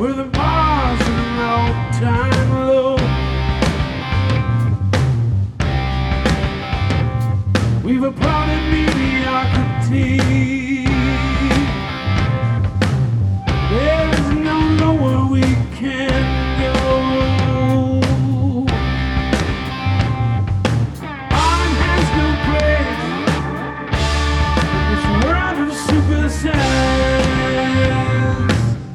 with the bars and all-time low. We've applauded mediocrity. Yeah.